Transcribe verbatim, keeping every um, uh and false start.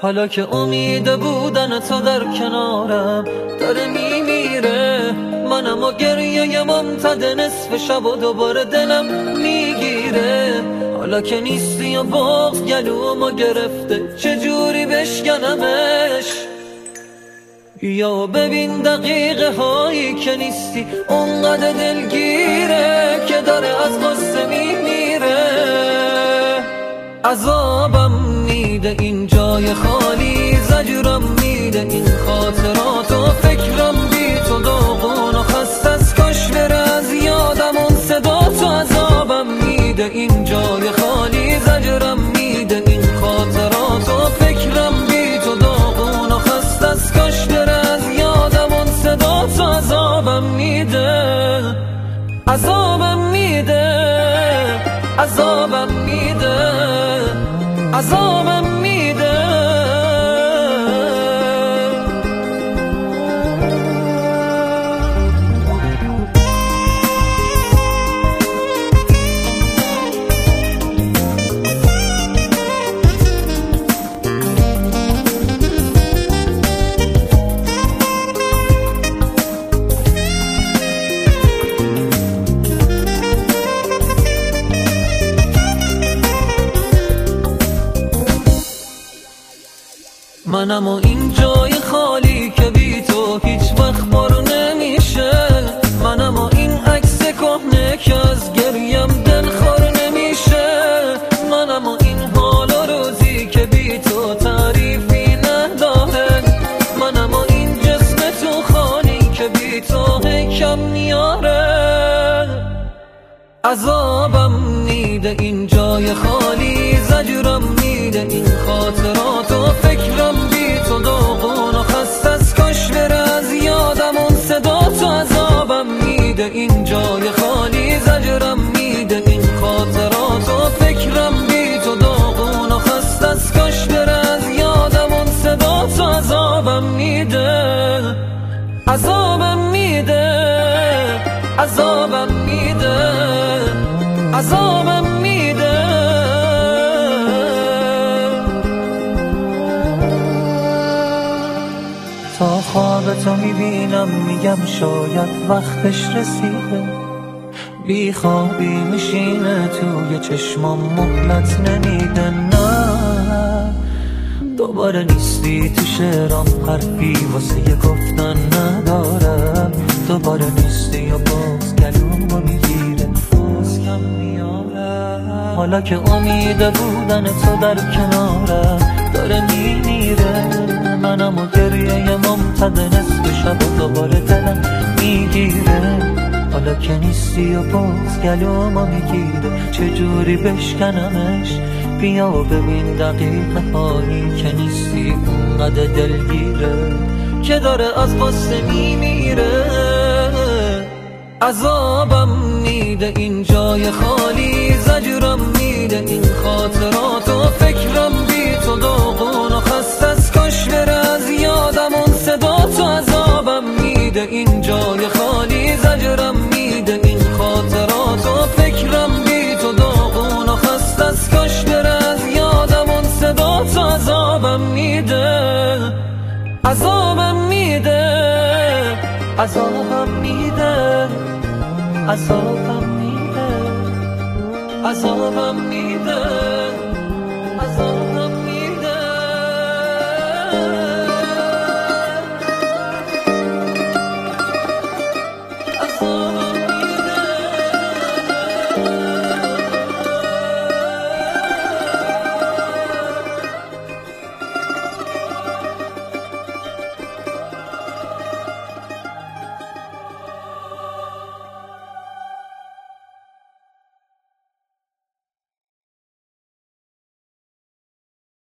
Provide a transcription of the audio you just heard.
حالا که امید بودن تو در کنارم داره میمیره، منم و گریه ممتد نصف شب و دوباره دلم میگیره. حالا که نیستی و بغض گلومو گرفته چجوری بشکنمش؟ یا ببین دقیقه هایی که نیستی اونقدر دلگیره که داره از غصه میمیره. عذابم میده این جای خالی، زجرم میده این خاطرات و فکرم بی تو داغون و خسته از کاش بره از یادم اون صدا تو. عذابم میده این جای خالی، زجرم میده این خاطرات و فکرم بی تو داغون و خسته از کاش بره از یادم اون صدا تو. عذابم میده، عذابم میده، عذابم میده، عذابم میده. منم و این جای خالی که بی تو هیچ وقت بارو نمیشه، منم و این عکس کهنه که از گریم دلخور نمیشه، منم و این حال و روزی که بی تو تعریفی نداره، منم و این جسم تو خالی که بی تو کم میاره. عذابم میده این جای خالی، زجرم میده این خاطرات و فکرم بی تو داغون و خسته از کاش بره از یادم اون صدا تو. عذابم میده این جای خالی، زجرم میده این خاطرات و فکرم بی تو داغون و خسته از کاش بره از یادم اون صدا تو. عذابم میده، عذابم میده، عذابم میده، عذابم میده. تا خواب تو میبینم میگم شاید وقتش رسیده، بی خوابی میشینه توی چشمام مهلت نمیده. نه دوباره نیستی تو شعرام، حرفی واسه گفتن ندارم. دوباره نیستی و باز گلومو میگیره بازم میارم. حالا که امید بودن تو در کنارم داره میمیره، منم و گریه ممتد نصف شب و دوباره دلم میگیره. حالا که نیستی و باز گلومو میگیره چجوری بشکنمش؟ بیا و ببین دقیقه هایی که نیستی اونقدر دلگیره که داره از غصه میمیره. عذابم میده این جای خالی، زجرم میده این خاطرات و فکرم بی تو داغون و خسته از کاش بره از یادم اون صدا تو. عذابم میده این جای خالی، زجرم میده این خاطرات و فکرم بی تو داغون و خسته از کاش بره از یادم اون صدا تو. عذابم میده، عذابم میده، عذابم میده، عذابم میده، عذابم میده.